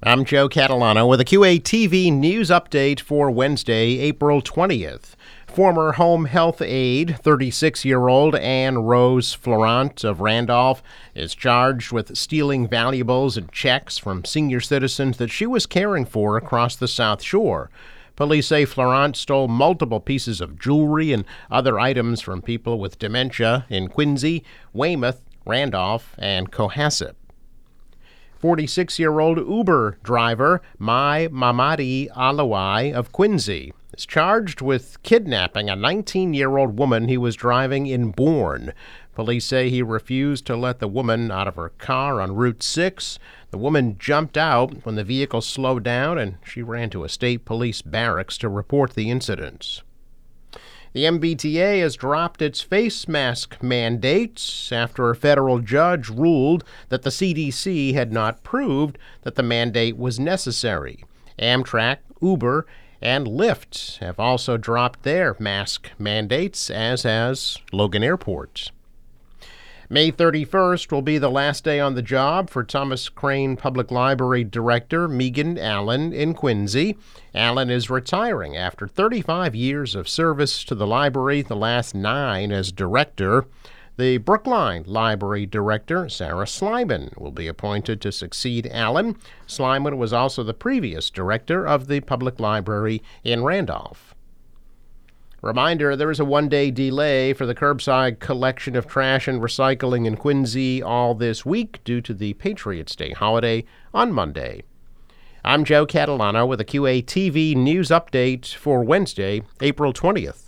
I'm Joe Catalano with a QATV news update for Wednesday, April 20th. Former home health aide, 36-year-old Anne Rose Florent of Randolph, is charged with stealing valuables and checks from senior citizens that she was caring for across the South Shore. Police say Florent stole multiple pieces of jewelry and other items from people with dementia in Quincy, Weymouth, Randolph, and Cohasset. 46-year-old Uber driver Mai Mamadi Alawai of Quincy is charged with kidnapping a 19-year-old woman he was driving in Bourne. Police say he refused to let the woman out of her car on Route 6. The woman jumped out when the vehicle slowed down, and she ran to a state police barracks to report the incident. The MBTA has dropped its face mask mandates after a federal judge ruled that the CDC had not proved that the mandate was necessary. Amtrak, Uber, and Lyft have also dropped their mask mandates, as has Logan Airport. May 31st will be the last day on the job for Thomas Crane Public Library Director Megan Allen in Quincy. Allen is retiring after 35 years of service to the library, the last 9 as director. The Brookline Library Director, Sarah Slyman, will be appointed to succeed Allen. Slyman was also the previous director of the public library in Randolph. Reminder, there is a one-day delay for the curbside collection of trash and recycling in Quincy all this week due to the Patriots' Day holiday on Monday. I'm Joe Catalano with a QATV news update for Wednesday, April 20th.